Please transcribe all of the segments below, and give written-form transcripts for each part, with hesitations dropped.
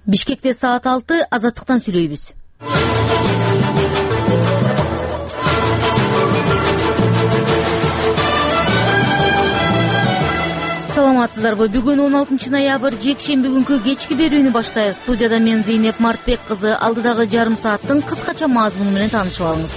Бишкекте саат 6, Азаттыктан сүйлөйбүз. Саламатсыздарбы? Бүгүн 16 ноябрь жекшемби күнкү кечки берүүнү баштайбыз. Студияда мен Зейнеп Мартбек кызы. Алдыдагы жарым сааттын кыскача мазмуну менен таанышып алыңыз.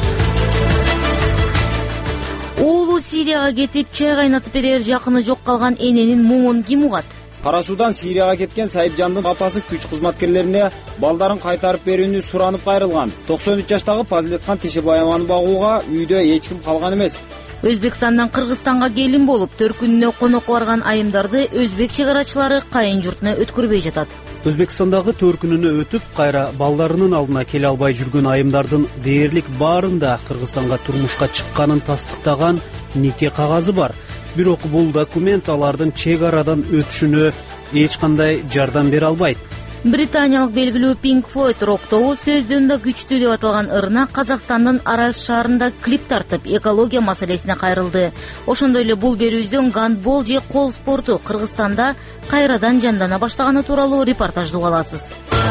Уулу Сирияга кетип, чай кайнатып берер жакыны жок калган эненин муңун ким угат? Кара Судан Сирияга кеткен Сайыпжандын апасы күч кызматкерлерине балдарын кайтарып берүүнү суранып кайрылган. 93 жаштагы Пазилетхан Тешебаеваны багууга үйдө эч ким калган эмес. Өзбекстандан Кыргызстанга келин болуп, төркүнүнө конок барган айымдарды өзбек чыгарачылары кайын журтуна өткөрбөй жатат. Өзбекстандагы төркүнүнө өтүп, кайра балдарынын алдына келе албай жүргөн айымдардын дээрлик баарында Кыргызстанга турмушка чыкканын тастыктаган нике кагазы бар. Бирок бул документ алардын чек арадан өтүшүнө эч кандай жардам бере албайт. Британиялык белгилүү Pink Floyd рок тобу сөздөн да күчтүү деп аталган ырына Казакстандын Арал шаарында клип тартып, экология маселесине кайрылды. Ошондой эле бул берүүбүздөн гандбол же кол спорту Кыргызстанда кайрадан жандана баштаганы тууралуу репортаж уга аласыз.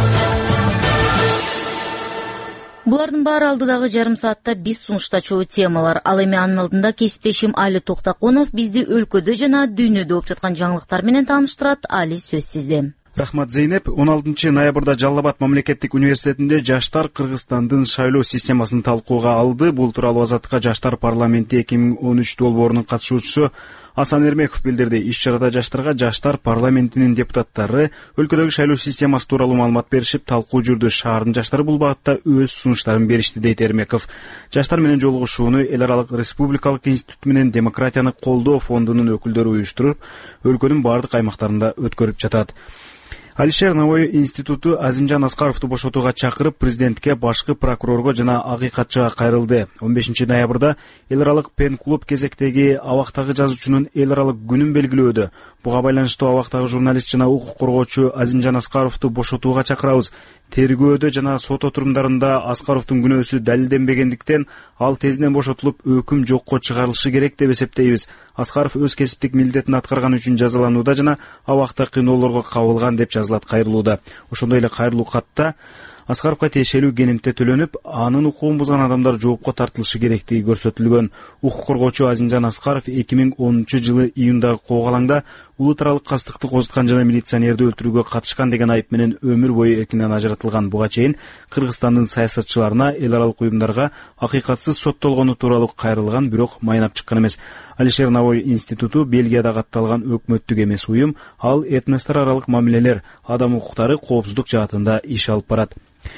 Булардын баары алдыдагы жарым саатта биз сунуштачу темалар. Ал эми анын алдында кесиптешим Али Токтакунов бизди өлкөдө жана дүйнөдө болуп жаткан жаңылыктар менен тааныштырат. Али, сөз сизде. Рахмат, Зейнеп. 16 ноябрда Жалал Абад мамлекеттик университетинде жаштар Кыргызстандын шайлоо системасын талкууга алды. Бул тууралуу Азаттыкка жаштар парламенти 2013 долбоорунун катышуучусу Асан Эрмеков билдирди. Иш-чарада жаштарга жаштар парламентинин депутаттары өлкөдөгү шайлоо системасы тууралуу маалымат беришип, талкуу жүрдү. Шаардын жаштары бул багытта өз сунуштарын беришти, дейт Эрмеков. Жаштар менен жолугушууну Эл аралык республикалык институт менен демократияны колдоо фондунун өкүлдөрү уюштуруп, өлкөнүн бардык аймактарында өткөрүп жатат. Алишер Навой институту Азимжан Аскаровду бошотууга чакырып, президентке, башкы прокурорго жана акыйкатчыга кайрылды. 15 ноябрда эл аралык пен клуб кезектеги абактагы жазуучунун эл аралык күнүн белгилөөдө. Буга байланыштуу абактагы журналист жана укук коргоочу Азимжан Аскаровду бошотууга чакырабыз. Тергөөдө жана сот отурумдарында Аскаровдун күнөөсү далилденбегендиктен ал тезинен бошотулуп, өкүм жокко чыгарылышы керек деп эсептейбиз. Аскаров өз кесиптик милдетин аткарган үчүн жазаланууда жана абакта кыйноолорго кабылган деп жазылат кайрылууда. Ошондой эле кайрылуу катта Аскаровго тиешелүү кенемте төлөнүп, анын укугун бузган адамдар жоопко тартылышы керектиги көрсөтүлгөн. Укук коргоочу Азимжан Аскаров 2010 жылы июндагы коогалаңда улут аралык кастыкты козуткан жана милиционерди өлтүрүүгө катышкан деген айып менен өмүр бою эркинен ажыратылган. Буга чейин Кыргызстандын саясатчыларына, эл аралык уюмдарга акыйкатсыз соттолгону тууралуу кайрылган, бирок майнап чыккан эмес. Алишер Навой институту Бельгияда катталган өкмөттүк эмес уюм. Ал этностор аралык мамилелер, адам укуктары, коопсуздук жаатында иш алып барат.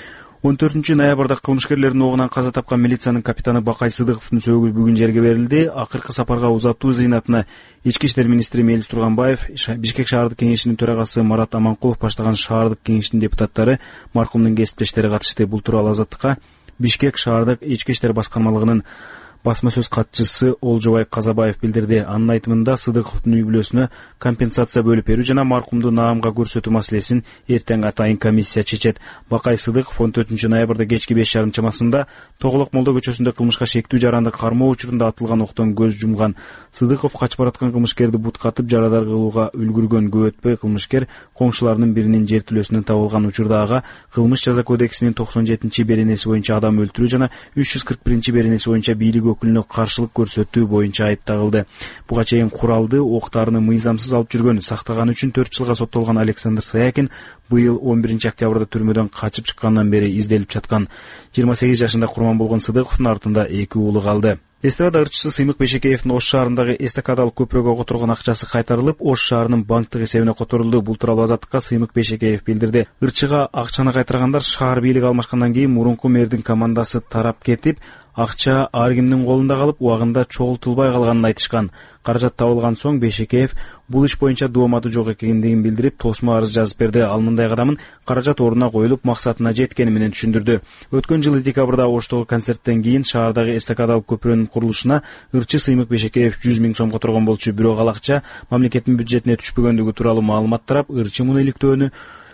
14 ноябрда кылмышкерлердин оогунан каза тапкан милициянын капитаны Бакай Сыдыковдун сөөгү бүгүн жерге берилди. Акыркы сапарга узатуу зыйнатына Ички иштер министри Мелис Турганбаев, Бишкек шаардык кеңешинин төрагасы Марат Аманкулов баштаган шаардык кеңештин депутаттары, маркумдун кесиптештери катышты. Бул тууралуу Азаттыкка Бишкек шаардык ички иштер баскармалыгынын басма сөз катчысы Олжобай Казабаев билдирди. Анын айтымында Сыдыковдун үй бүлөсүнө компенсация бөлүп берүү жана маркумду наамга көрсөтүү маселесин эртең атайын комиссия чечет. Бакай Сыдыков 14 ноябрда кечки 5:30 чамасында Тоголок Молдо көчөсүндө кылмышка шектүү жаранды кармоо учурунда атылган октон көз жумган. Сыдыков качып бараткан кылмышкерди буткатып жарадар кылууга үлгүргөн. Көп өтпөй кылмышкер коңшуларынын биринин жертөлөсүнөн табылган. Учурда ага кылмыш жаза кодексинин 97-беренеси боюнча адам өлтүрүү жана 341-беренеси боюнча бийлик өкүлүнө каршылык көрсөтүү боюнча айып тагылды. Буга чейин куралды, октарыны мыйзамсыз алып жүргөн, сактаганы үчүн 4 жылга соттолгон Александр Саякин быйыл 11 октябрда түрмөдөн качып чыккандан бери изделип жаткан. 28 жашында курман болгон Сыдыковдун артында 2 уулу калды. Эстрада ырчысы Сыймык Бейшекеевдин Ош шаарындагы эстакадалык көпүрөгө которгон акчасы кайтарылып, Ош шаарынын банктык эсебине которулду. Бул тууралуу Азаттыкка Сыймык Бейшекеев билдирди. Ырчыга акчаны кайтаргандар шаар бийлиги алмашкандан кийин мурунку мэрдин командасы тарап кетип, акча ар кимдин колунда калып, убагында чогултулбай калганын айтышкан. Каражат табылган соң Бейшекеев бул иш боюнча дооматы жок экендигин билдирип, тосмо арыз жазып берди. Ал мындай кадамын каражат ордуна коюлуп, максатына жеткени менен түшүндүрдү. Өткөн жылы декабрда Оштогу концерттен кийин шаардагы эстакадалык көпүрөнүн курулушуна ырчы Сыймык Бейшекеев 100 000 сом которгон болчу. Бирок ал акча мамлекеттин бюджетине түшпөгөндүгү тууралуу маалымат тарап, ырчы муну иликтөөнү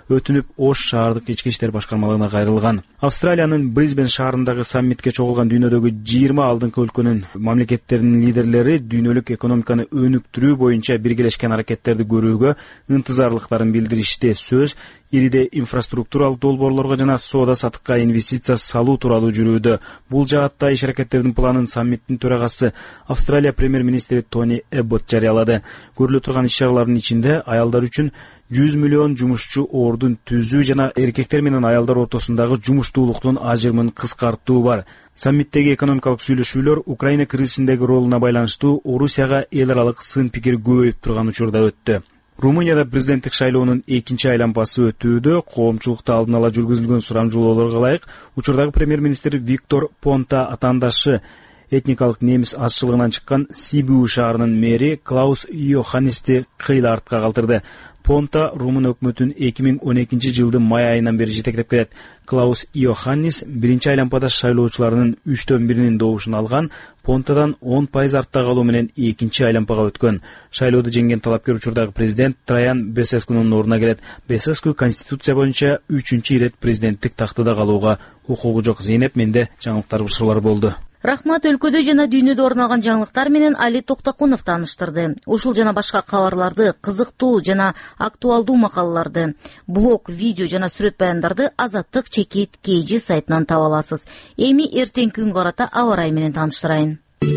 өтүнүп Ош шаардык ички иштер башкармалыгына кайрылган. Австралиянын Брисбен шаарындагы саммитке чогулган дүйнөдөгү 20 алдыңкы өлкөнүн мамлекеттеринин лидерлери дүйнөлүк экономиканы өнүктүрүү боюнча биргелешкен аракеттерди көрүүгө ынтызарлыктарын билдиришти. Сөз ириде инфраструктуралык долбоорлорго жана соода саттыкка инвестиция салуу тууралуу жүрүүдө. Бул жаатта иш аракеттердин планын саммиттин төрагасы Австралия премьер-министри Тони Эббот жарыялады. Көрүлө турган иш-чаралардын ичинде аялдар үчүн 100 миллион жумушчу ордун түзүү жана эркектер менен аялдар ортосундагы жумуштуулуктун ажырымын кыскартуу бар. Саммиттеги экономикалык сүйлөшүүлөр Украина кризисиндеги ролуна байланыштуу Орусияга эл аралык сын пикир көбөйүп турган учурда өттү. Румынияда президенттик шайлоонун экинчи айланпасы өтүүдө коомчулукта алдын ала жүргүзүлгөн сурамжылоолорго ылайык учурдагы премьер-министр Виктор Понта атаандашы этникалык немис азчылыгынан чыккан Сибиу шаарынын мэри Клаус Йоханнисти кыйла артка калтырды. Понта румын өкмөтүн 2012 жылдын май айынан бери жетектеп келет. Клаус Йоханнис биринчи айланпада шайлоочуларынын 1/3 добушун алган. Понтадан 10% артта калуу менен экинчи айланпага өткөн. Шайлоодо жеңген талапкер учурдагы президент Траян Бесескунун ордуна келет. Бесеску конституция боюнча 3-чү ирет президенттик тактыда калууга укугу жок. Зейнеп, менде жаңылыктар бушуулар болду. Рахмат, өлкөдө жана дүйнөдө орун алган жаңылыктар менен Али Токтокунов тааныштырды. Ушул жана башка кабарларды, кызыктуу жана актуалдуу макалаларды, блог, видео жана сүрөт баяндарды Азаттык чекит KG сайтынан таба аласыз. Эми эртең күнгө карата аба ырайы менен тааныштырайын.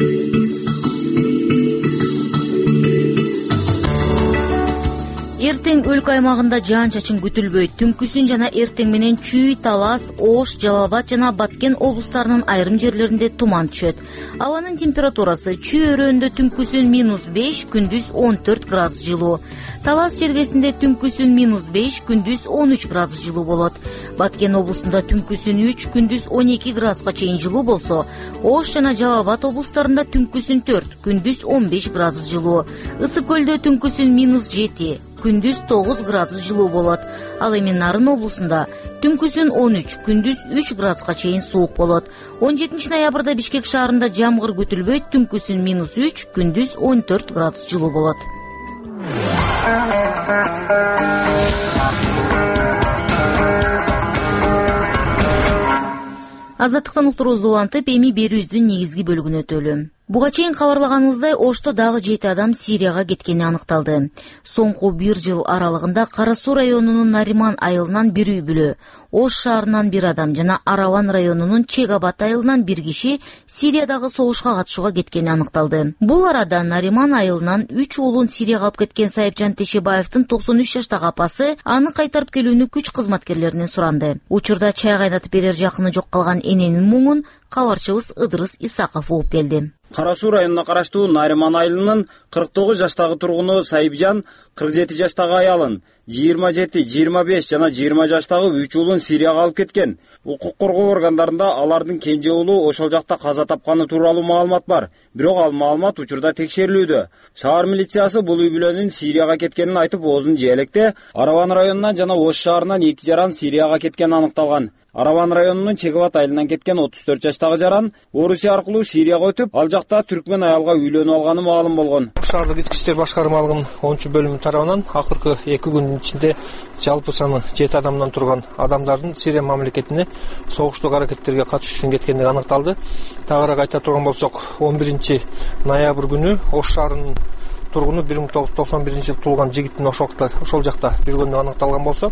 Эртең өлкө аймагында жаан-чачын күтүлбөйт. Түнкүсүн жана эртең менен Чүй, Талас, Ош, Жалал Абад жана Баткен облустарынын айрым жерлеринде туман түшөт. Абанын температурасы Чүй өрөөндө түнкүсүн -5, күндүз 14 градус жылуу. Талас жергесинде түнкүсүн -5, күндүз 13 градус жылуу болот. Баткен облусунда түнкүсүн 3, күндүз 12 градуска чейин жылуу болсо, Ош жана Жалал Абад облустарында түнкүсүн 4, күндүз 15 градус жылуу. Ысык көлдө түнкүсүн -7, күндүз 9 градус жылуу болот. Ал эми Нарын облусунда түнкүсүн 13, күндүз 3 градуска чейин суук болот. 17 ноябрда Бишкек шаарында жамгыр күтүлбөйт, түнкүсүн -3, күндүз 14 градус жылуу болот. Азаттыктан уктуруубузду улантып, эми берүүбүздүн негизги бөлүгүнө өтөлү. Буга чейин кабарлаганыбыздай, Ошто дагы 7 адам Сирияга кеткени аныкталды. Соңку 1 жыл аралыгында Кара Суу районунун Нариман айылынан 1 үй бүлө, Ош шаарынан 1 адам жана Араван районунун Чегабат айылынан 1 киши Сириядагы согушка катышууга кеткени аныкталды. Бул арада Нариман айылынан 3 уулун Сирияга алып кеткен Сайыпжан Тешебаевдин 93 жаштагы апасы аны кайтарып келүүнү күч кызматкерлеринен суранды. Учурда чай кайнатып берер жакыны жок калган эненин муңун кабарчыбыз Ыдырыс Исаков угуп келди. Кара Суу районуна караштуу Нариман айылынын 49 жаштагы тургуну Сайыпжан 47 жаштагы аялын, 27, 25 жана 20 жаштагы 3 уулун Сирияга алып кеткен. Укук коргоо органдарында алардын кенже уулу ошол жакта каза тапканы тууралуу маалымат бар. Бирок ал маалымат учурда текшерилүүдө. Шаар милициясы бул үй бүлөнүн Сирияга кеткенин айтып, оозун жээлекте Араван районунан жана Ош шаарынан 2 жаран Сирияга кеткени аныкталган. Араван районунун Чегабат айылынан кеткен 34 жаштагы жаран Орусия аркылуу Сирияга өтүп, ал жакта түркмен аялга үйлөнүп алганы маалым болгон. Шаардык ички иштер башкармалыгынын 10-бөлүмү тарабынан акыркы 2 күндүн ичинде жалпы саны 7 адамдан турган адамдардын Сирия мамлекетине согуштук аракеттерге катышуу үчүн кеткендиги аныкталды. Тагыраак айта турган болсок, 11 ноябрь күнү Ош шаарынын тургуну 1991 жыл туулган жигиттин ошол жакта жүргөнү аныкталган болсо,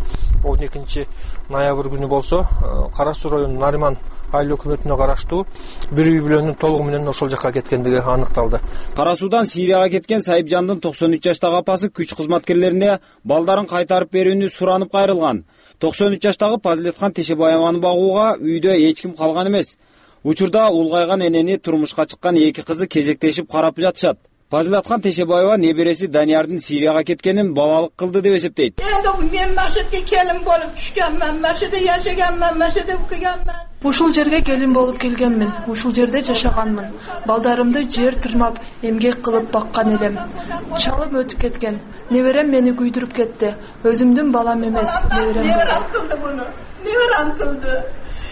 12 ноябрь күнү болсо Кара Суу районунун Нариман айыл өкмөтүнө караштуу 1 үй бүлөнүн толугу менен ошол жакка кеткендиги аныкталды. Кара Суудан Сирияга кеткен Сайыпжандын 93 жаштагы апасы күч кызматкерлерине балдарын кайтарып берүүнү суранып кайрылган. 93 жаштагы Пазилетхан Тешебаеваны багууга үйдө эч ким калган эмес. Учурда улгайган энени турмушка чыккан 2 кызы кезектешип карап жатышат. Пазилетхан Тешебаева небереси Даниярдын Сирияга кеткенин балалык кылды деп эсептейт. Мен машетке келин болуп түшкөнмүн, машетте жашаганмын, машетте окуганмын. Ушул жерге келин болуп келгенмин. Ушул жерде жашаганмын. Балдарымды жер тырмап, эмгек кылып баккан элем. Чалым өтүп кеткен. Неберем мени күйдүрүп кетти. Өзүмдүн балам эмес, неберем болду. Неберем кылды.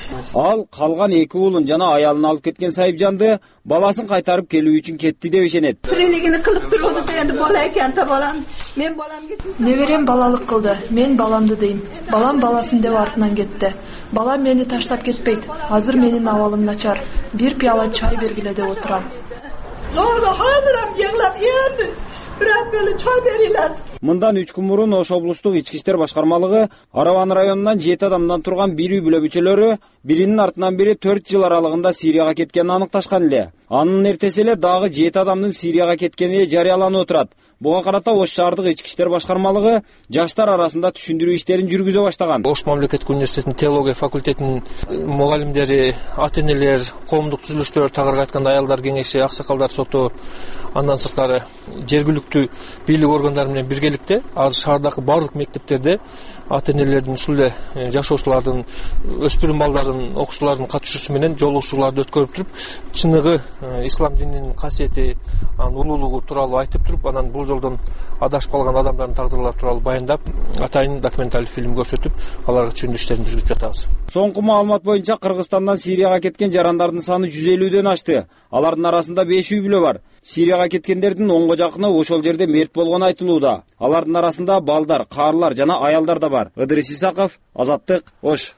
Ал калган 2 уулун жана аялын алып кеткен Сайыпжанды баласын кайтарып келүү үчүн кетти деп ишенет. Тирилигини кылып турду, энди бала экен да балам. Men balam ketdi. Неберем балалык кылды. Мен баламды дейм. Балам баласын деп артынан кетти. Балам мени таштап кетпейт. Азыр менин абалым начар. Бир пияла чай бергиле деп отурам. Zorla hazıram yığlap yerdim. Biraz böyle çay verirler. Мындан 3 күн мурун Ош облустук ички иштер башкармалыгы Араван районунан 7 адамдан турган бир үй бүлө мүчөлөрү биринин артынан бири 4 жыл аралыгында Сирияга кеткенин аныкташкан эле. Анын эртеси эле дагы 7 адамдын Сирияга кеткени жарыяланып отурат. Буга карата Ош шаардык ички иштер башкармалыгы жаштар арасында түшүндүрүү иштерин жүргүзө баштаган. Ош мамлекеттик университетинин теология факультетинин мугалимдери, ата-энелер, коомдук түзүлүштөр, тагырга айтканда аялдар кеңеши, аксакалдар соту, андан сырткары жергиликтүү бийлик органдары менен биргеликте азыр шаардагы барлык мектептерде ата-энелердин, ушул эле жашоочулардын, өспүрүм балдардын, окуучулардын катышуусу менен жолугушууларды өткөрүп туруп, чыныгы ислам дининин касиети, анын улуулугу тууралуу айтып туруп, анан бул жолдон адашып калган адамдардын тагдырлары тууралуу баяндап, атайын документалдык фильм көрсөтүп, аларга түшүндүрүү иштерин жүргүзүп жатабыз. Соңку маалымат боюнча Кыргызстандан Сирияга кеткен жарандардын саны 150дөн ашты. Алардын арасында 5 үй бүлө бар. Сирияга кеткендердин 10го жакыны ошол жерде мерт болгону айтылууда. Алардын арасында балдар, каарлар жана аялдар да бар. Ыдырыс Исаков, Азаттык, Ош.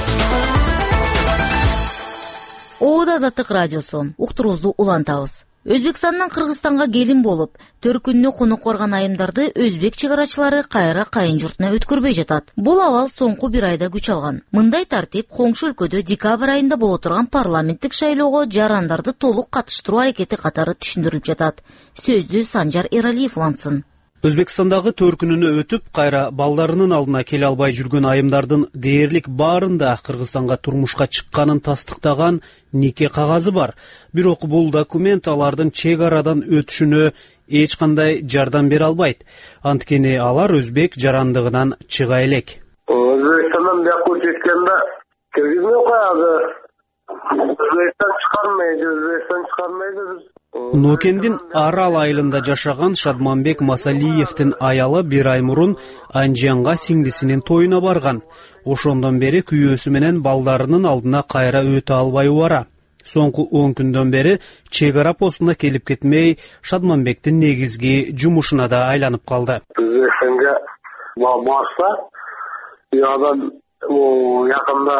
Оода Азаттык радиосу. Уктуруубузду улантабыз. Өзбекстандан Кыргызстанга келин болуп, 4 күнүнө конок барган айымдарды өзбек чыгарачылары кайра кайын журтуна өткөрбөй жатат. Бул абал соңку бир айда күч алган. Мындай тартип коңшу өлкөдө декабрь айында боло турган парламенттик шайлоого жарандарды толук катыштыруу аракети катары түшүндүрүлүп жатат. Сөздү Санжар Эралиев улантсын. Өзбекстандагы төркүнүнө өтүп, кайра балдарынын алдына келе албай жүргөн айымдардын дээрлик баарында Кыргызстанга турмушка чыкканын тастыктаган нике кагазы бар. Бирок бул документ алардын чек арадан өтүшүнө эч кандай жардам бере албайт. Анткени алар өзбек жарандыгынан чыга элек. Өзбекстандан бияка жеткенде киргизмей коёбу. Өзбекстан чыгармайды. Нокендин Арал айылында жашаган Шадманбек Масалиевдин аялы бир ай мурун Анжиянга сиңдисинин тоюна барган. Ошондон бери күйөөсү менен балдарынын алдына кайра өтө албай убара. Соңку 10 күндөн бери чек ара постуна келип кетмей, Шадманбектин негизги жумушуна да айланып калды. Өзбекстанга барса, ядан якында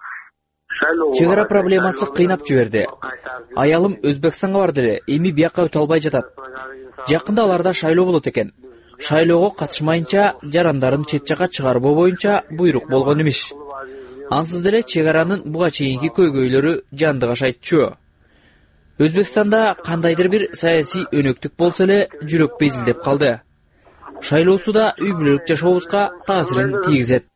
чек ара проблемасы кыйнап жиберди. Аялым Өзбекстанга барды эле, эми бияка өтө албай жатат. Жакында аларда шайлоо болот экен. Шайлоого катышмайынча жарандарын чет жака чыгарбоо боюнча буйрук болгон имиш. Ансыз деле чек аранын буга чейинки көйгөйлөрү жандыгаш айтчу. Өзбекстанда кандайдыр бир саясий өнөктүк болсо эле жүрөк безилдеп калды. Шайлоосу да үй бүлөлүк жашообузга таасирин тийгизет.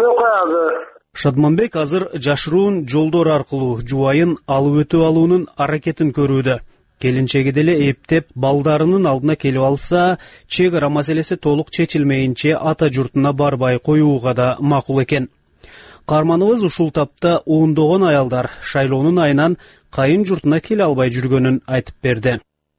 Шадманбек азыр жашыруун жолдор аркылуу жубайын алып өтүп алуунун аракетин көрүүдө. Келинчеги деле эптеп балдарынын алдына келип алса, чек ара маселеси толук чечилмейинче ата журтуна барбай коюуга да макул экен. Каарманыбыз ушул тапта ондогон аялдар шайлоонун айынан кайын журтуна келе албай жүргөнүн айтып берди.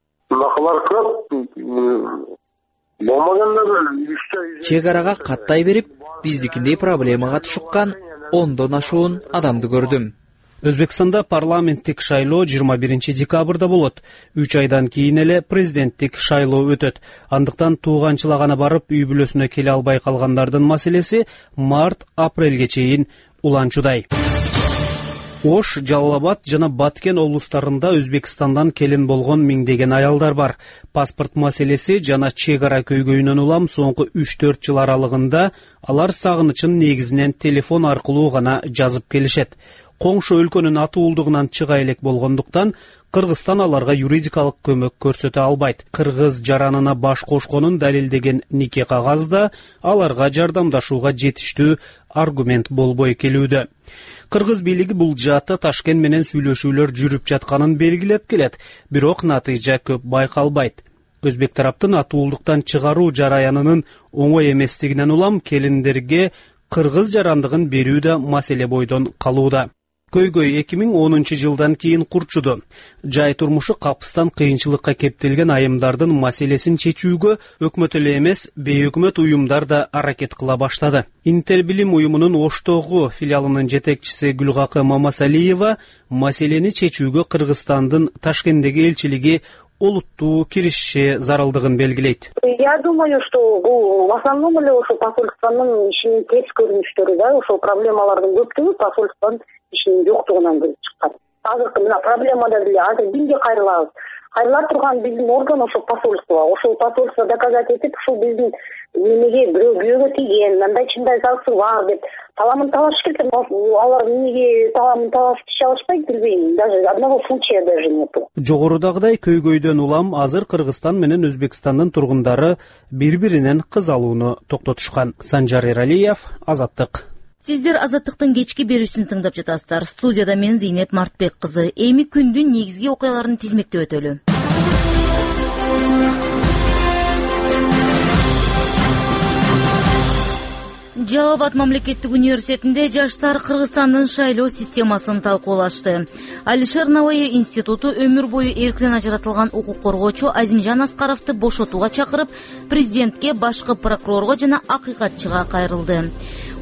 Чек арага каттай берип, биздикиндей проблемага тушуккан 10дон ашуун адамды көрдүм. Өзбекстанда парламенттик шайлоо 21 декабрда болот. 3 айдан кийин эле президенттик шайлоо өтөт. Андыктан тууганчылагана барып үй бүлөсүнө келе албай калгандардын маселеси март-апрелге чейин уланчудай. Ош, Жалал-Абад жана Баткен облустарында Өзбекстандан келин болгон миңдеген аялдар бар. Паспорт маселеси жана чек ара көйгөйүнөн улам соңку 3-4 жыл аралыгында алар сагынычын негизинен телефон аркылуу гана жазып келишет. Коңшу өлкөнүн атуулдугунан чыга элек болгондуктан Кыргызстан аларга юридикалык көмөк көрсөтө албайт. Кыргыз жаранына баш кошконун далилдеген нике кагазда аларга жардамдашууга жетиштүү аргумент болбой келүүдө. Кыргыз бийлиги бул жаатта Ташкент менен сүйлөшүүлөр жүрүп жатканын белгилеп келет, бирок натыйжа көп байкалбайт. Өзбек тараптын атуулдуктан чыгаруу жараянынын оңой эместигинен улам келиндерге кыргыз жарандыгын берүү да маселе бойдон калууда. Көйгөй 2010 жылдан кийин курчуду. Жай турмушу капыстан кыйынчылыкка кептелген айымдардын маселесин чечүүгө өкмөт эле эмес, бейөкмөт уюмдар да аракет кыла баштады. Интербилим уюмунун Оштогу филиалынын жетекчиси Гүлгакы Мамасалиева маселени чечүүгө Кыргызстандын Ташкенттеги элчилиги олуттуу киришиши зарылдыгын белгилейт. Я думаю, что бул в основном эле ошо посольствонун ишинин терс көрүнүштөрү да, ошо проблемалардын көптүгү посольствонун ишинин жоктугунан келип чыккан. Азыркы мына проблемада деле азыр кимге кайрылабыз? Кайрыла турган биздин орган ошо посольство. Ошол посольство доказать этип, ушул биздин немеге бирөө күйөөгө тийген, мындай чындай залсы бар деп таламын талаш керек. Алар эмнеге таламын талашып иш алышпайт билбейм. Даже одного случая даже нету. Жогорудагыдай көйгөйдөн улам азыр Кыргызстан менен Өзбекстандын тургундары бири-биринен кыз алууну токтотушкан. Санжар Эралиев, Азаттык. Сиздер Азаттыктын кечки берүүсүн тыңдап жатасыздар. Студияда мен Зейнеп Мартбек кызы. Эми күндүн негизги окуяларын тизмектеп өтөлү. Жалал Абад мамлекеттик университетинде жаштар Кыргызстандын шайлоо системасын талкуулашты. Алишер Наваи институту өмүр бою эркинен ажыратылган укук коргоочу Азимжан Аскаровду бошотууга чакырып, президентке, башкы прокурорго жана акыйкатчыга кайрылды.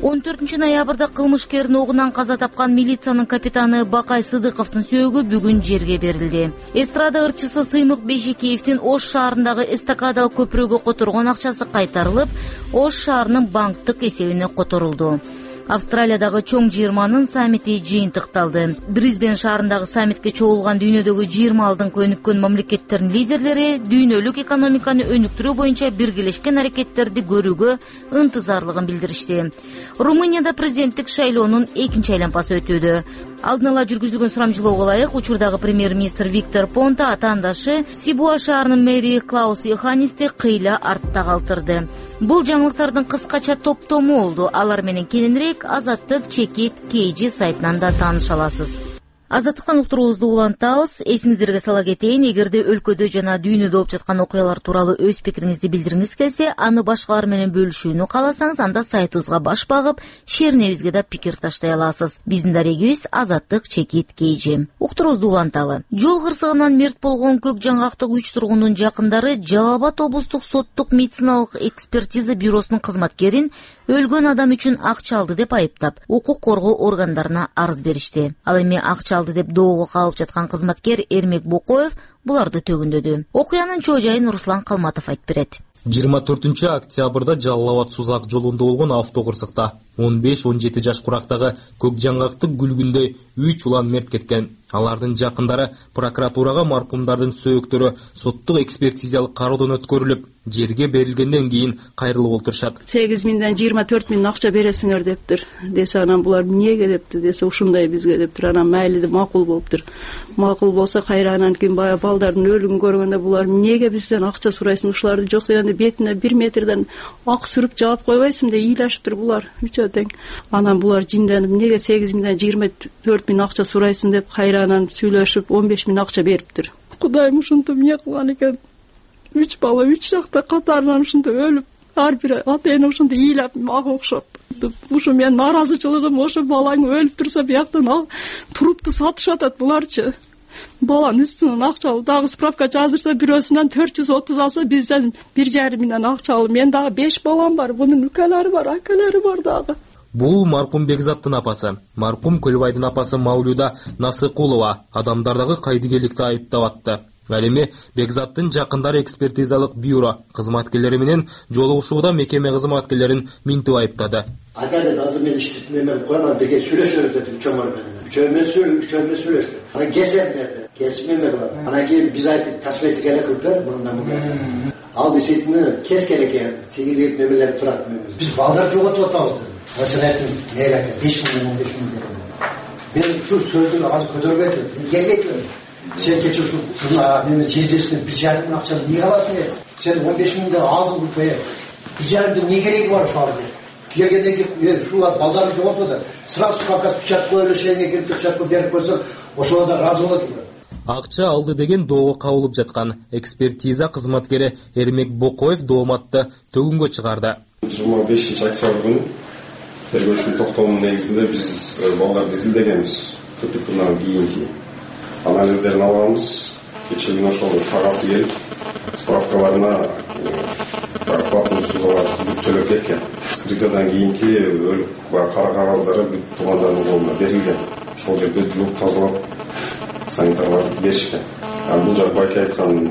14 ноябрда кылмышкердин огунан каза тапкан милициянын капитаны Бакай Сыдыковдун сөөгү бүгүн жерге берилди. Эстрада ырчысы Сыймык Бейшекеевдин Ош шаарындагы эстакадалык көпүрөгө которгон акчасы кайтарылып, Ош шаарынын банктык эсебине которулду. Австралиядагы чоң 20-нын саммити жыйынтыкталды. Брисбен шаарындагы саммитке чогулган дүйнөдөгү 20 алдыңкы өнүккөн мамлекеттердин лидерлери дүйнөлүк экономиканы өнүктүрүү боюнча биргелешкен аракеттерди көрүүгө ынтызарлыгын билдиришти. Румынияда президенттик шайлоонун экинчи айланпасы өтүүдө. Алдын ала жүргүзүлгөн сурамжылоого ылайык учурдагы премьер-министр Виктор Понта атаандашы Сибуа шаарынын мэри Клаус Йоханнисти кыйла артта калтырды. Бул жаңылыктардын кыскача топтому болду. Алар менен кененирээк Азаттык Чекит KG сайтынан да тааныша аласыз. Азаттыктан уктуруубузду улантабыз. Эсиңиздерге сала кетейин, эгерде өлкөдө жана дүйнөдө болуп жаткан окуялар тууралуу өз пикириңизди билдиргиңиз келсе, аны башкалар менен бөлүшүүнү кааласаңыз, анда сайтыбызга баш багып, шернебизге да пикир таштай аласыз. Биздин дарегибиз Азаттык Чекит KG. Уктуруубузду уланталы. Жол кырсыгынан мерт болгон Көк Жаңгактык 3 тургундун жакындары Жалал Абад облустук соттук медициналык экспертиза бюросунун кызматкерин өлгөн адам үчүн акча алды деп айыптап, укук коргоо органдарына арыз беришти. Ал эми акча алды деп доого калып жаткан кызматкер Эрмек Бокоев буларды төгүндөдү. Окуянын чоо жайын Руслан Калматов айтып берет. 24 октябрда Жалал Абад Сузак жолунда болгон автокырсыкта 15-17 жаш курактагы Көк Жаңгактык гүлгүндөй 3 улан мерт кеткен. Алардын жакындары прокуратурага маркумдардын сөөктөрү соттук экспертизалык кароодон өткөрүлүп, жерге берилгенден кийин кайрылып олтурушат. 8 миңден 24 миң акча бересиңер дептир. Десе анан булар эмнеге депти, десе ушундай бизге дептир. Анан майли деп макул болуптур. Макул болсо кайра анан кийин баягы балдардын өлүмүн көргөндө булар эмнеге бизден акча сурайсың, ушуларды жок дегенде бетине 1 метрден ак сүрүп жаап койбойсуң деп ыйлашыптыр булар. Үчөө тең. Анан булар жинденип эмнеге 8 миңден 24 миң акча сурайсың деп кайра анан сүйлөшүп 15 миң акча бериптир. Кудайым ушинтип эмне кылган экен? 3 бала 3 жакта катарынан ушинтип өлүп, ар бир ата-эне ушинтип ыйлап мага окшоп. Ушу менин нааразычылыгым, ошо балаң өлүп турса бияктан турупту сатышып атат буларчы. Баланын үстүнөн акча алып, дагы справка жаздырса, бирөөсүнөн 430 алса, бизден 1,5 миңден акча алып. Мен дагы 5 балам бар, бунун үкөлөрү бар, акалары бар дагы. Бул маркум Бекзаттын апасы. Маркум Көлбайдын апасы Маулюда Насыкулова адамдардагы кайдыгерликти айыптап атты. Ал эми Бекзаттын жакындары экспертизалык бюро кызматкерлери менен жолугушууда мекеме кызматкерлерин минтип айыптады. Атады азыр мен иштеп менен койгон бирге сүйлөшөбүз деп чоңор менен. Үчөө сүйлөштү. Анан кесем деди. Кесип эме кылат. Анан кийин биз айттык, косметика кылып бер, мындан. Ал десетини кес керек экен. Тигилип мемелер турат. Биз балдар жоготуп атабыз. Mesela neyle 5 milyon 15 milyon. Ben şu sözünü az kötürgeydim. Gelmeydim. Sen geçiyor şu kızına benim cezesini bir yarım akşam niye alasın ya? Sen 15 milyon aldın bu payı. Bir yarım ne gereği var şu anda? Gelgende şu baldarı yok da sırası kalkas bıçak koyuyor şeyine girip bıçak berip koysa o şurada razı olur. Акча алды деген доого кабылып жаткан экспертиза кызматкери Эрмек Бокоев дооматты төгүнгө чыгарды. 25 октябрь күнү тергөөчүнүн токтомунун негизинде биз балдарды изилдегенбиз. ТТПнан кийинки анализдерин алганбыз. Кечээ күнү ошол кагазы келип, справкаларына платный услугалар төлөп кеткен. Кризадан кийинки өлүк кара кагаздары бүт туугандардын колуна берилген. Ошол жерде жууп тазалап санитарлар беришкен. Бул жак байке айткан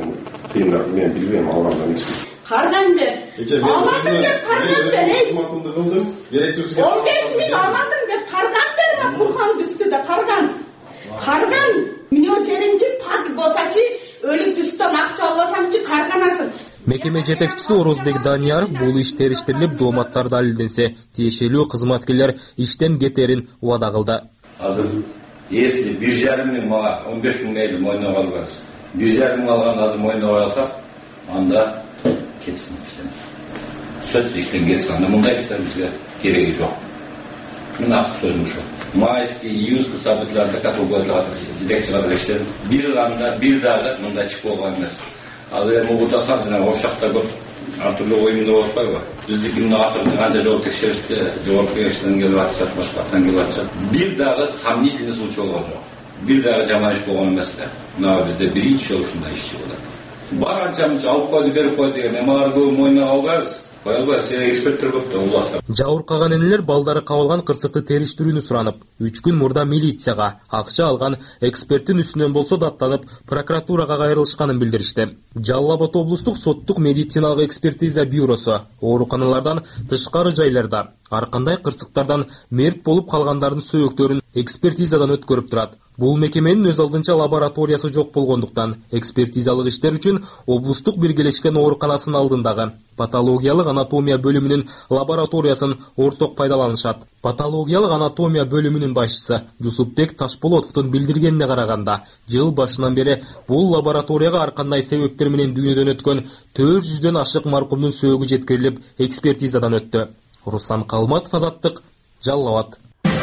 Кыйындар, мен билбейм, алганда эмесмин. Кардан бер. Алмадым деп кардан бер. Кызматымды кылдым. Керектүүсү 15 миң алмадым деп карган берме, Курган үстүдө карган. Карган. Мынө жериңчи пак болсачы, өлүк түстөн акча албасамчы карганасың. Мекеме жетекчиси Орозбек Данияров бул иш териштирилип, дооматтар далилденсе, тиешелүү кызматкерлер иштен кетерин убада кылды. Азыр если 1,5 миң мага 15 миң мейли мойнуна алганбыз. 1,5 миң алган азыр мойнуна алсак, анда кетсин. Сөз иштен кетсин. Анда мындай иштер бизге кереги жок. Мына сөзүм ушу. Майский, июньский событияларда каталогияларда жетекчи катары иштедим. Бир анда бир дагы мындай чык болгон эмес. Ал эми мугутасам жана ошакта көп ар түрлүү оюмда болуп койбу. Биздики мына акыркы канча жолу текшеришти, жогорку кеңештен келип атышат, башкаттан келип атышат. Бир дагы сомнительный случай болгон жок. Бир дагы жаман иш болгон эмес да. Мына бизде биринчи жолу ушундай иш болот. Баранча алып койду, берип койду деген эмалар көп мойнуна албайбыз. Эксперттер көп да уласта. Жабыркаган энелер балдары кабылган кырсыкты териштирүүнү суранып, 3 күн мурда милицияга акча алган эксперттин үстүнөн болсо да аттанып, прокуратурага кайрылышканын билдиришти. Жалал Абад облустук соттук медициналык экспертиза бюросу ооруканалардан тышкары жайларда ар кандай кырсыктардан мерт болуп калгандардын сөөктөрүн экспертизадан өткөрүп турат. Бул мекеменин өз алдынча лабораториясы жок болгондуктан экспертизалык иштер үчүн облустук биргелешкен ооруканасынын алдындагы патологиялык анатомия бөлүмүнүн лабораториясын орток пайдаланышат. Патологиялык анатомия бөлүмүнүн башчысы Жусупбек Ташполотовдун билдиргенине караганда, жыл башынан бери бул лабораторияга ар кандай себептер менен дүйнөдөн өткөн 400дөн ашык маркумдун сөөгү жеткирилип, экспертизадан өттү. Руслан Калматов, Азаттык, Жалал Абад.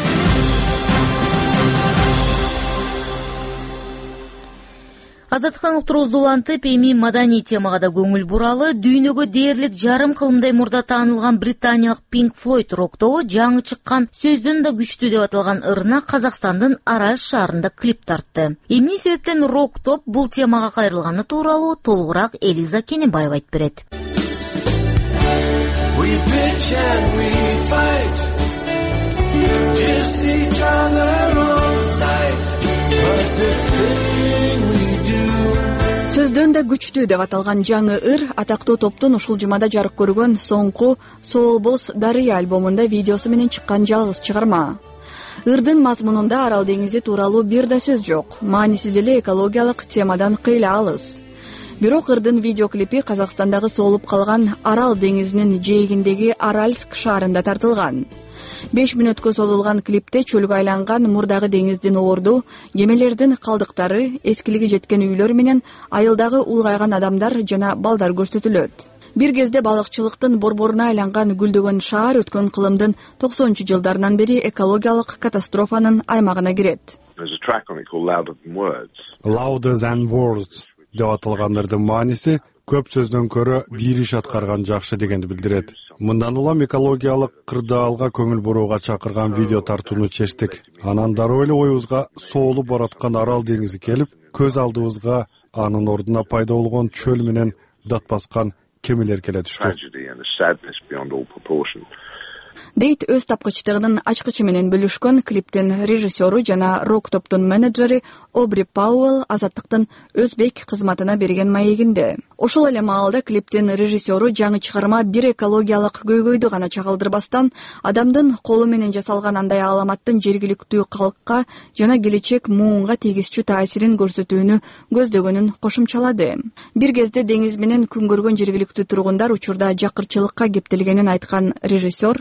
Азаттыктан уктурубузду улантып, эми маданий темага да көңүл буралы. Дүйнөгө дээрлик жарым кылымдай мурда таанылган британиялык Pink Floyd рок тобу жаңы чыккан сөздөн да күчтүү деп аталган ырына Казакстандын Арал шаарында клип тартты. Эмне себептен рок топ бул темага кайрылганы тууралуу толугураак Элиза Кенебаева айтып берет. Сөздөн да күчтүү деп аталган жаңы ыр атактуу топтун ушул жумада жарык көргөн соңку Soul Boss Дарыя альбомунда видеосу менен чыккан жалгыз чыгарма. Ырдын мазмунунда Арал деңизи тууралуу бир да сөз жок. Мааниси деле экологиялык темадан кыйла алыс. Бирок ырдын видеоклипи Казакстандагы соолуп калган Арал деңизинин жээгиндеги Аральск шаарында тартылган. 5 мүнөткө созулган клипте чөлгө айланган мурдагы деңиздин орду, кемелердин калдыктары, эскилиги жеткен үйлөр менен айылдагы улгайган адамдар жана балдар көрсөтүлөт. Бир кезде балыкчылыктын борборуна айланган гүлдөгөн шаар өткөн кылымдын 90-жылдарынан бери экологиялык катастрофанын аймагына кирет. Louder than words деп аталган ырдын мааниси көп сөздөн көрө бир иш аткарган жакшы дегенди билдирет. Мындан улам экологиялык кырдаалга көңүл бурууга чакырган видео тартууну чечтик. Анан дароо эле оюбузга соолуп бараткан Арал деңизи келип, көз алдыбызга анын ордуна пайда болгон чөл менен дат баскан кемелер келе түштү. Дейт өз тапкычтыгынын ачкычы менен бөлүшкөн клиптин режиссеру жана рок топтун менеджери Обри Пауэлл Азаттыктын өзбек кызматына берген маегинде. Ошол эле маалда клиптин режиссеру жаңы чыгарма бир экологиялык көйгөйдү гана чагылдырбастан, адамдын колу менен жасалган андай аламаттын жергиликтүү калкка жана келечек муунга тийгизчү таасирин көрсөтүүнү көздөгөнүн кошумчалады. Бир кезде деңиз менен күн көргөн жергиликтүү тургундар учурда жакырчылыкка кептелгенин айткан режиссер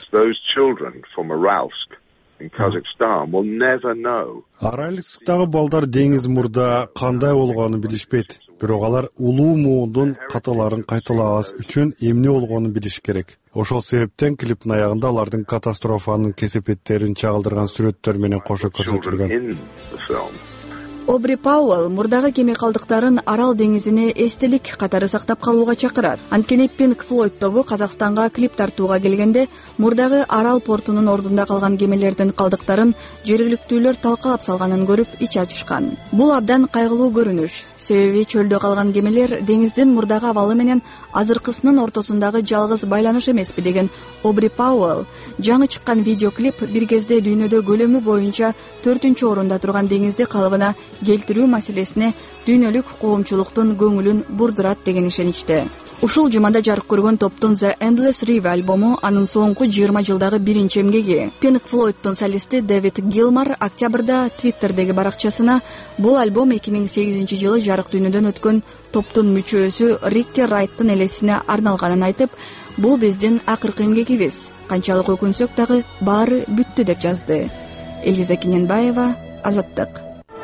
Аральсктагы балдар деңиз мурда кандай болгонун билишпейт. Бирок алар улуу муундун каталарын кайталабас үчүн эмне болгонун билиш керек. Ошол себептен клиптин аягында алардын катастрофанын кесепеттерин чагылдырган сүрөттөр менен кошо көрсөтүлгөн. Обри Пауэлл мурдагы кеме калдыктарын Арал деңизине эстелик катары сактап калууга чакырат. Анткени Pink Floyd тобу Казакстанга клип тартууга келгенде мурдагы Арал портунун ордунда калган кемелердин калдыктарын жергиликтүүлөр талкалап салганын көрүп ич ачышкан. Бул абдан кайгылуу көрүнүш. Себеби чөлдө калган кемелер деңиздин мурдагы абалы менен азыркысынын ортосундагы жалгыз байланыш эмеспи деген Обри Пауэлл жаңы чыккан видеоклип бир кезде дүйнөдө көлөмү боюнча 4-орунда турган деңизди калыбына келтирүү маселесине дүйнөлүк коомчулуктун көңүлүн бурдурат деген ишеничте. Ушул жумада жарык көргөн топтун The Endless River альбому анын соңку 20 жылдагы биринчи эмгеги. Pink Floyd'дун солисти Дэвид Гилмор октябрда Twitter'деги баракчасына бул альбом 2008-жылы жарык дүйнөдөн өткөн топтун мүчөсү Рикки Райттын элесине арналганын айтып, бул биздин акыркы эмгегибиз. Канчалык өкүнсөк дагы баары бүттү деп жазды. Элиза Кененбаева, Азаттык.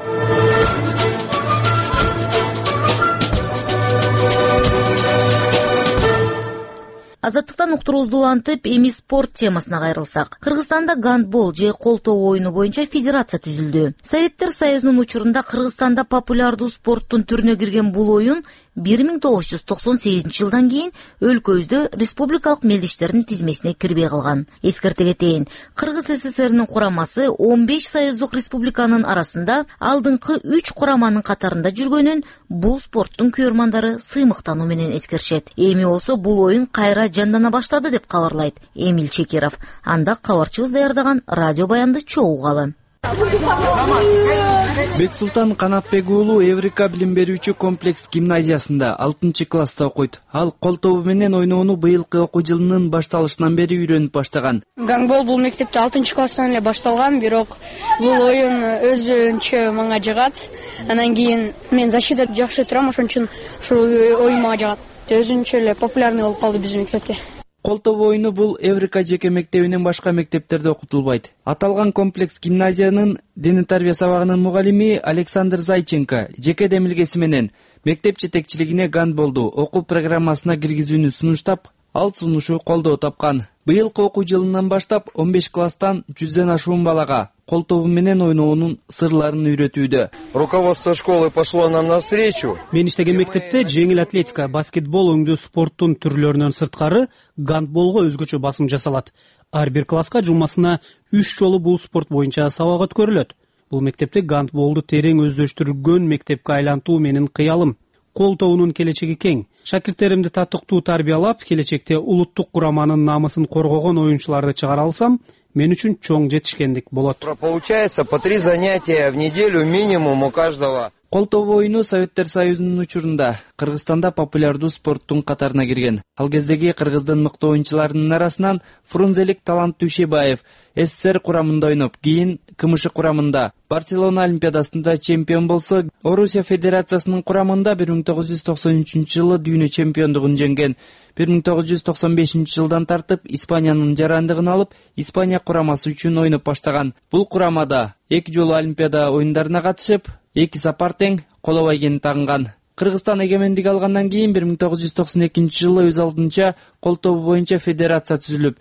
Азаттыктан уктуруубузду улантып, эми спорт темасына кайрылсак. Кыргызстанда гандбол же колтоо оюну боюнча федерация түзүлдү. Советтер Союзунун учурунда Кыргызстанда популярдуу спорттун түрүнө кирген бул оюн 1998-жылдан кийин өлкөбүздө республикалык мелдештердин тизмесине кирбей калган. Эскерте кетейин, Кыргыз СССРнин курамасы 15 союздук республиканын арасында алдыңкы 3 кураманын катарында жүргөнүн бул спорттун көрмандары сыймыктануу менен эскеришет. Эми болсо бул оюн кайра жандана баштады деп кабарлайт Эмил Чекиров. Анда кабарчыбыз даярдаган радио баянды чогуу угалы. Бексултан Канатбек уулу Эврика билим берүүчү комплекс гимназиясында 6-класста окуйт. Ал кол тобу менен ойноону быйылкы окуу жылынын башталышынан бери үйрөнүп баштаган. Гандбол бул мектепте 6-класстан эле башталган, бирок бул оюн өзүнчө мага жагат. Анан кийин мен защита жакшы турам, ошон үчүн ушул оюн мага жагат. Өзүнчө эле популярный болуп калды биздин мектепте. Кол тобу оюну бул Эврика жеке мектебинен башка мектептерде окутулбайт. Аталган комплекс гимназиянын дене тарбия сабагынын мугалими Александр Зайченко жеке демилгеси менен мектеп жетекчилигине гандболду окуу программасына киргизүүнү сунуштап, ал сунушу колдоо тапкан. Быйылкы окуу жылынан баштап 15 класстан 100ден ашуун балага кол тобу менен ойноонун сырларын үйрөтүүдө. Руководство школы пошло нам навстречу. Мен иштеген мектепте жеңил атлетика, баскетбол өңдүү спорттун түрлөрүнөн сырткары гандболго өзгөчө басым жасалат. Ар бир класска жумасына 3 жолу бул спорт боюнча сабак өткөрүлөт. Бул мектепте гандболду терең өздөштүргөн мектепке айлантуу менин кыялым. Кол тобунун келечеги кең. Шакирттеримди татыктуу тарбиялап, келечекте улуттук кураманын намысын коргогон оюнчуларды чыгара алсам, мен үчүн чоң жетишкендик болот. Получается по 3 занятия в неделю минимум у каждого. Кол тобу оюну Советтер Союзунун учурунда Кыргызстанда популярдуу спорттун катарына кирген. Ал кездеги кыргыздын мыкты оюнчуларынын арасынан Фрунзелик Талант Дүйшебаев СССР курамында ойноп, кийин КМШ курамында, Барселона олимпиадасында чемпион болсо, Орусия федерациясынын курамында 1993-жылы дүйнө чемпиондугун жеңген. 1995-жылдан тартып Испаниянын жарандыгын алып, Испания курамасы үчүн ойноп баштаган. Бул курамада 2 жолу олимпиада оюндарына катышып, 2 сапар тең коло байгени тагынган. Кыргызстан эгемендик алгандан кийин 1992-жылы өз алдынча кол тобу боюнча федерация түзүлүп,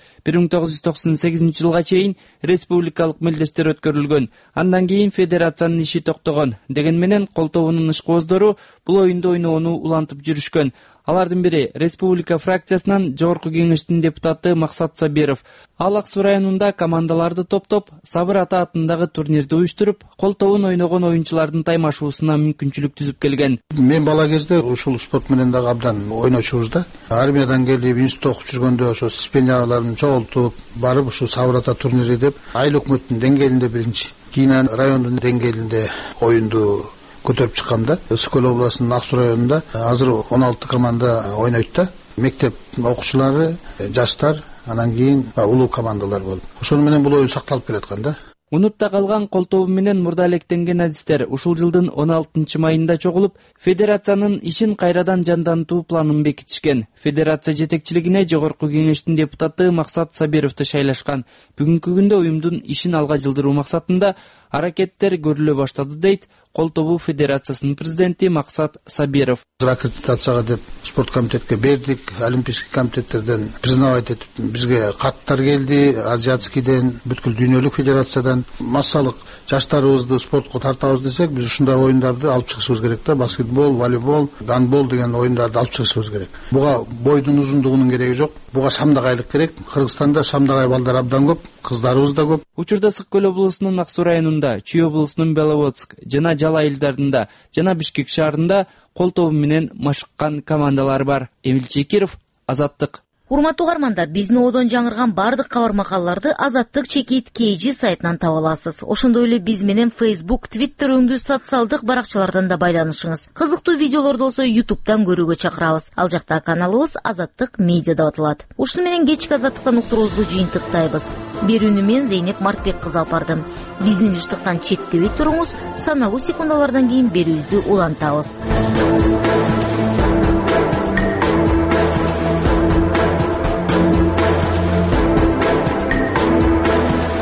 1998-жылга чейин республикалык мелдештер өткөрүлгөн. Андан кийин федерациянын иши токтогон. Деген менен кол тобунун ишкөөздөрү бул оюнду ойноону улантып жүрүшкөн. Алардын бири республика фракциясынан жогорку кеңештин депутаты Максат Сабиров. Ал Ак Суу районунда командаларды топтоп, Сабыр ата атындагы турнирди уюштуруп, кол тобун ойногон оюнчулардын таймашуусуна мүмкүнчүлүк түзүп келген. Мен бала кезде ушул спорт менен дагы абдан ойночубуз да. Армиядан келип, институт окуп жүргөндө ошо стипендияларын чогултуп, барып ушу Сабыр ата турнири деп айыл өкмөттүн деңгээлинде биринчи, кийин райондун деңгээлинде оюнду көтөрүп чыкканда, Ысык-Көл областынын Ак Суу районунда азыр 16 команда ойнойт да. Мектеп окуучулары, жаштар, анан кийин улуу командалар болуп. Ошону менен бул оюн сакталып келаткан да. Унутта калган кол тобу менен мурда электенген адистер ушул жылдын 16-майында чогулуп, федерациянын ишин кайрадан жандантуу планын бекитишкен. Федерация жетекчилигине жогорку кеңештин депутаты Максат Сабировду шайлашкан. Бүгүнкү күндө уюмдун ишин алга жылдыруу максатында аракеттер көрүлө баштады, дейт кол тобу федерациясынын президенти Максат Сабиров. Аккредитацияга деп спорт комитетке бердик, олимпийский комитеттерден признавать этип бизге каттар келди, азиатскийден, бүткүл дүйнөлүк федерациядан. Массалык жаштарыбызды спортко тартабыз десек, биз ушундай оюндарды алып чыгышыбыз керек да. Баскетбол, волейбол, гандбол деген оюндарды алып чыгышыбыз керек. Буга бойдун узундугунун кереги жок. Буга самдагайлык керек. Кыргызстанда самдагай балдар абдан көп, кыздарыбыз да көп. Учурда Ысык-Көл облусунун Ак Суу районунда, Чүй облусунун Беловодск жана Жала айылдарында жана Бишкек шаарында кол тобу менен машыккан командалар бар. Эмил Чекиров, Азаттык. урматтуу угармандар, биздин одон жаңырган бардык кабар макалаларды Азаттык чекит KG сайтынан таба аласыз. Ошондой эле биз менен Facebook, Twitter өңдүү социалдык баракчалардан да байланышыңыз. Кызыктуу видеолорду болсо YouTube'дан көрүүгө чакырабыз. Ал жакта каналыбыз Азаттык медиа деп аталат. Ушуну менен кечки Азаттыктан уктуруубузду жыйынтыктайбыз. Берүүнү мен Зейнеп Мартбек кызы алып бардым. Биздин жыштыктан четтебей туруңуз, саналуу секундалардан кийин берүүбүздү улантабыз.